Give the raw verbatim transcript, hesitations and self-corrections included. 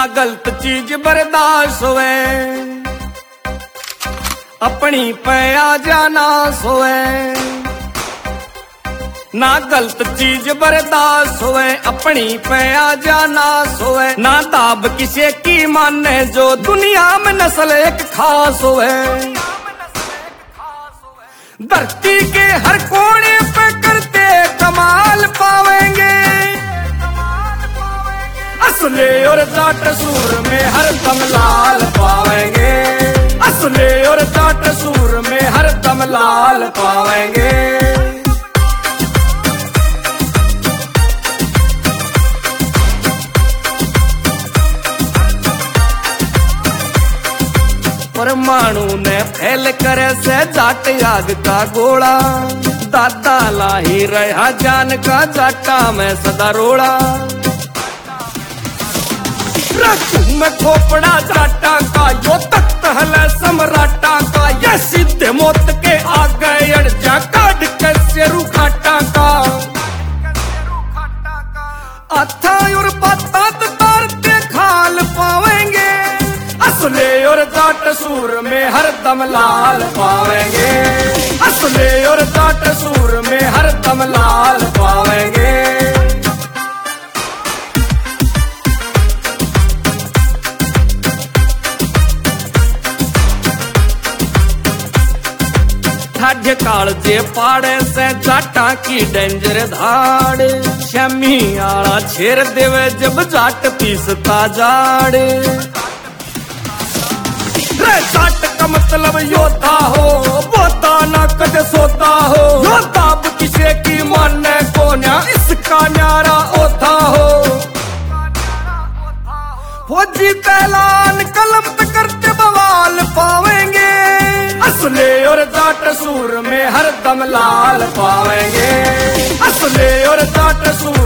गलत चीज बर्दाश्त होवे, अपनी पे आ जाना सोए। ना गलत चीज बर्दाश्त होवे, अपनी पे आ जाना सोए। ना ताब किसी की माने जो दुनिया में नस्ल एक खास होवे। धरती के हर कोने पे करते कमाल पावेंगे, असले और जाट सूर में हर दम लाल पावेंगे। असले और जाट सूर में हर दम लाल पावेंगे। परमाणु ने फैल करे से जाट आग का गोला, दादा लाही रहा जान का जाटा में सदा रोड़ा। में खोपड़ा जाटा का यो तख्त हले सम्राटा का, ये सीधे मौत के आगे अड़ जा काट के शेरू खाटा का। अथा और बाता तारते खाल पावेंगे, असले और जाट सूर में हर दम लाल पावेंगे। असले और जाट सूर में हर दम लाल पावेंगे। ठाढ़े काल जे पाड़े से जाटा की डेंजर धाड़, शमी आला छेर देवे जब जाट पीसता जाड़े। रे जाट का मतलब योद्धा हो, बोता ना कद सोता हो। योद्धा अब किसी की माने को न्या, इसका न्यारा ओथा हो। फौजी तैलान कलम पे करते बवाल पावेंगे, असले और जाट सूर में हर दम लाल पावेंगे। असले और जाट सूर